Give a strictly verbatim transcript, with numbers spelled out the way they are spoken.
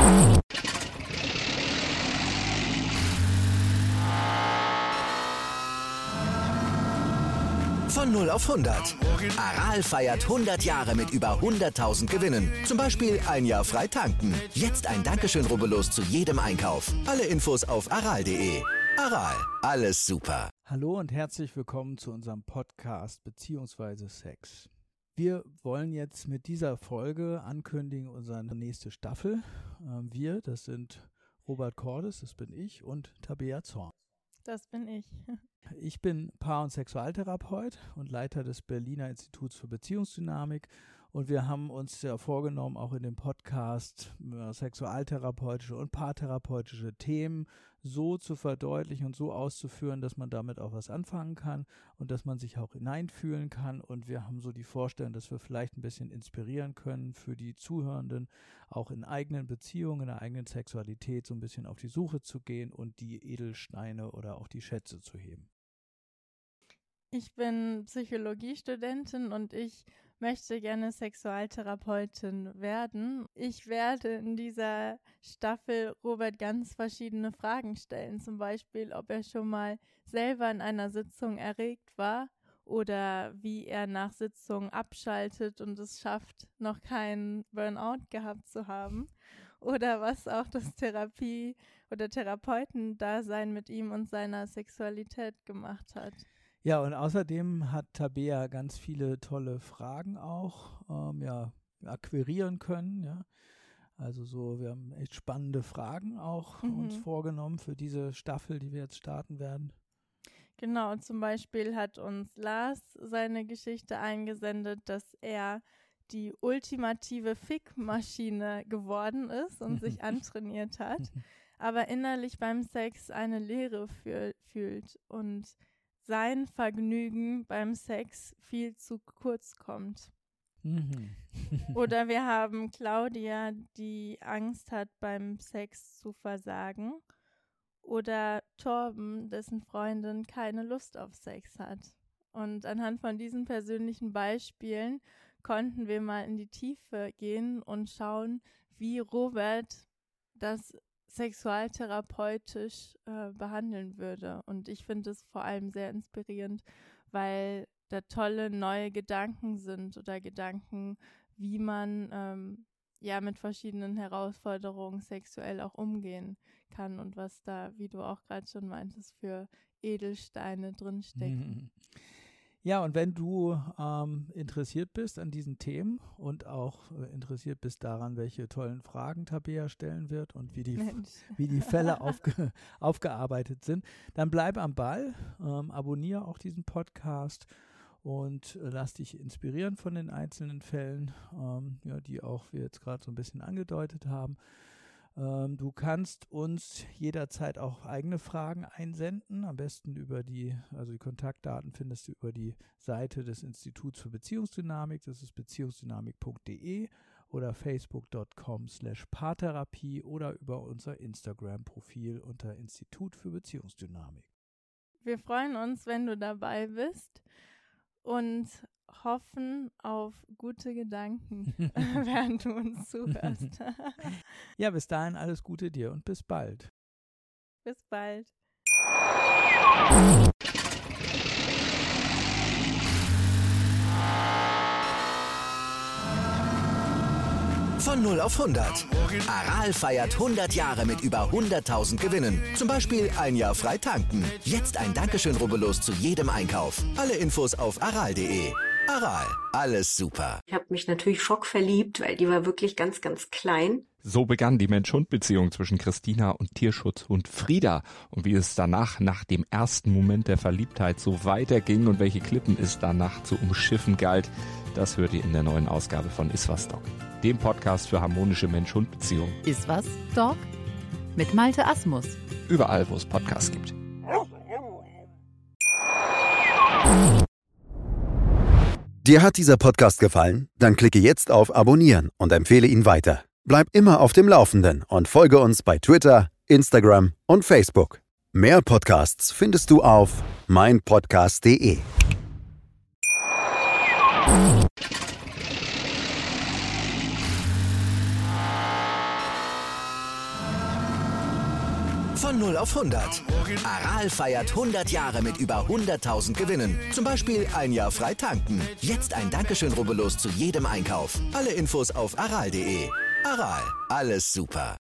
Von null auf hundert. Aral feiert hundert Jahre mit über hunderttausend Gewinnen. Zum Beispiel ein Jahr frei tanken. Jetzt ein Dankeschön, rubbellos zu jedem Einkauf. Alle Infos auf aral punkt de. Aral, alles super. Hallo und herzlich willkommen zu unserem Podcast beziehungsweise Sex. Wir wollen jetzt mit dieser Folge ankündigen unsere nächste Staffel. Ähm, wir, das sind Robert Cordes, das bin ich, und Tabea Zorn. Das bin ich. Ich bin Paar- und Sexualtherapeut und Leiter des Berliner Instituts für Beziehungsdynamik. Und wir haben uns ja vorgenommen, auch in dem Podcast äh, sexualtherapeutische und paartherapeutische Themen so zu verdeutlichen und so auszuführen, dass man damit auch was anfangen kann und dass man sich auch hineinfühlen kann. Und wir haben so die Vorstellung, dass wir vielleicht ein bisschen inspirieren können für die Zuhörenden, auch in eigenen Beziehungen, in der eigenen Sexualität so ein bisschen auf die Suche zu gehen und die Edelsteine oder auch die Schätze zu heben. Ich bin Psychologiestudentin und ich möchte gerne Sexualtherapeutin werden. Ich werde in dieser Staffel Robert ganz verschiedene Fragen stellen, zum Beispiel, ob er schon mal selber in einer Sitzung erregt war oder wie er nach Sitzungen abschaltet und es schafft, noch keinen Burnout gehabt zu haben, oder was auch das Therapie- oder Therapeutendasein mit ihm und seiner Sexualität gemacht hat. Ja, und außerdem hat Tabea ganz viele tolle Fragen auch ähm, ja, akquirieren können. Ja. Also so, wir haben echt spannende Fragen auch mhm. uns vorgenommen für diese Staffel, die wir jetzt starten werden. Genau, zum Beispiel hat uns Lars seine Geschichte eingesendet, dass er die ultimative Fick-Maschine geworden ist und sich antrainiert hat, aber innerlich beim Sex eine Leere fühl- fühlt und sein Vergnügen beim Sex viel zu kurz kommt. Mhm. Oder wir haben Claudia, die Angst hat, beim Sex zu versagen. Oder Torben, dessen Freundin keine Lust auf Sex hat. Und anhand von diesen persönlichen Beispielen konnten wir mal in die Tiefe gehen und schauen, wie Robert das sexualtherapeutisch äh, behandeln würde. Und ich finde es vor allem sehr inspirierend, weil da tolle neue Gedanken sind oder Gedanken, wie man ähm, ja mit verschiedenen Herausforderungen sexuell auch umgehen kann und was da, wie du auch gerade schon meintest, für Edelsteine drinstecken. Ja, und wenn du ähm, interessiert bist an diesen Themen und auch äh, interessiert bist daran, welche tollen Fragen Tabea stellen wird und wie die, wie die Fälle aufge, aufgearbeitet sind, dann bleib am Ball, ähm, abonniere auch diesen Podcast und äh, lass dich inspirieren von den einzelnen Fällen, ähm, ja, die auch wir jetzt gerade so ein bisschen angedeutet haben. Ähm, du kannst uns jederzeit auch eigene Fragen einsenden, am besten über die, also die Kontaktdaten findest du über die Seite des Instituts für Beziehungsdynamik, das ist beziehungsdynamik punkt de oder facebook punkt com slash paartherapie oder über unser Instagram-Profil unter Institut für Beziehungsdynamik. Wir freuen uns, wenn du dabei bist und hoffen auf gute Gedanken, während du uns zuhörst. Ja, bis dahin alles Gute dir und bis bald. Bis bald. Von null auf hundert. Aral feiert hundert Jahre mit über hunderttausend Gewinnen. Zum Beispiel ein Jahr frei tanken. Jetzt ein Dankeschön, rubbellos zu jedem Einkauf. Alle Infos auf aral punkt de. Aral, alles super. Ich habe mich natürlich schockverliebt, weil die war wirklich ganz, ganz klein. So begann die Mensch-Hund-Beziehung zwischen Christina und Tierschutzhund Frieda. Und wie es danach, nach dem ersten Moment der Verliebtheit, so weiterging und welche Klippen es danach zu umschiffen galt, das hört ihr in der neuen Ausgabe von Iswas Dog, dem Podcast für harmonische Mensch-Hund-Beziehungen. Iswas Dog mit Malte Asmus. Überall, wo es Podcasts gibt. Dir hat dieser Podcast gefallen? Dann klicke jetzt auf Abonnieren und empfehle ihn weiter. Bleib immer auf dem Laufenden und folge uns bei Twitter, Instagram und Facebook. Mehr Podcasts findest du auf mein podcast punkt de. Von null auf hundert. Aral feiert hundert Jahre mit über hunderttausend Gewinnen. Zum Beispiel ein Jahr frei tanken. Jetzt ein Dankeschön, rubbellos zu jedem Einkauf. Alle Infos auf aral punkt de. Aral, alles super.